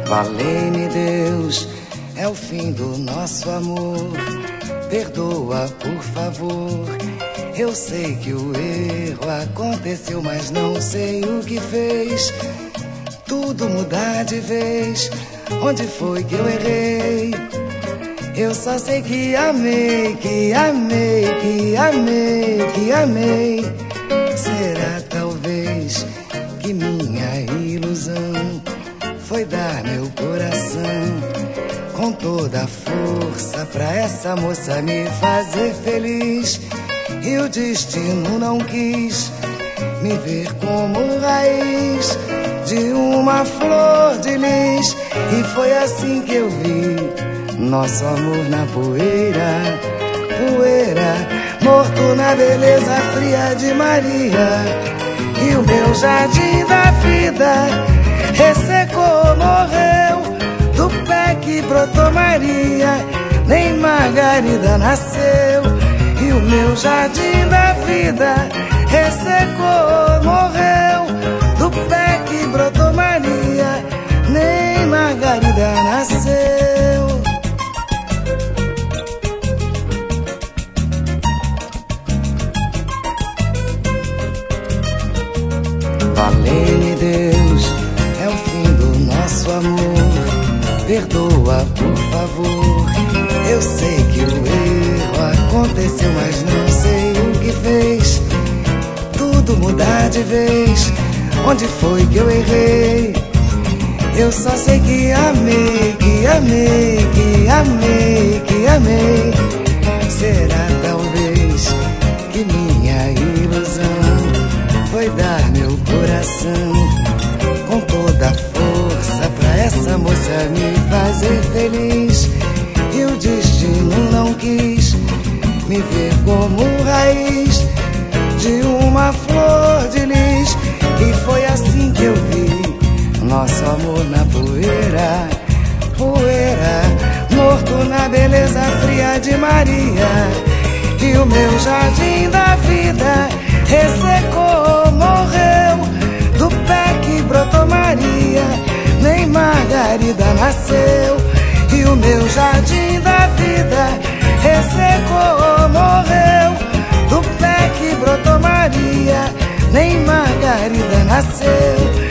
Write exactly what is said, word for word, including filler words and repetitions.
Valei-me Deus, é o fim do nosso amor. Perdoa, por favor. Eu sei que o erro aconteceu, mas não sei o que fez tudo mudar de vez. Onde foi que eu errei? Eu só sei que amei, que amei, que amei, que amei. Será talvez que minha ilusão foi dar meu coração com toda a força pra essa moça me fazer feliz. E o destino não quis me ver como raiz de uma flor de lis. E foi assim que eu vi nosso amor na poeira, poeira, morto na beleza fria de Maria. E o meu jardim da vida ressecou, morreu do pé que brotou Maria, nem Margarida nasceu. E o meu jardim da vida ressecou, morreu do pé que brotou Maria, nem Margarida nasceu. Valei-me Deus, é o fim do nosso amor. Perdoa, por favor. Eu sei que o erro aconteceu, mas não sei o que fez tudo mudar de vez. Onde foi que eu errei? Eu só sei que amei, que amei, que amei, que amei. Será talvez que minha ilusão foi dar meu coração com toda a força pra essa moça me fazer feliz. E o destino não quis me ver como raiz de uma flor de lis. E foi assim que eu vi nosso amor na poeira, poeira, morto na beleza fria de Maria. E o meu jardim da vida ressecou, morreu do pé que brotou Maria, nem Margarida nasceu. E o meu jardim da vida ressecou, morreu do pé que brotou Maria, nem Margarida nasceu.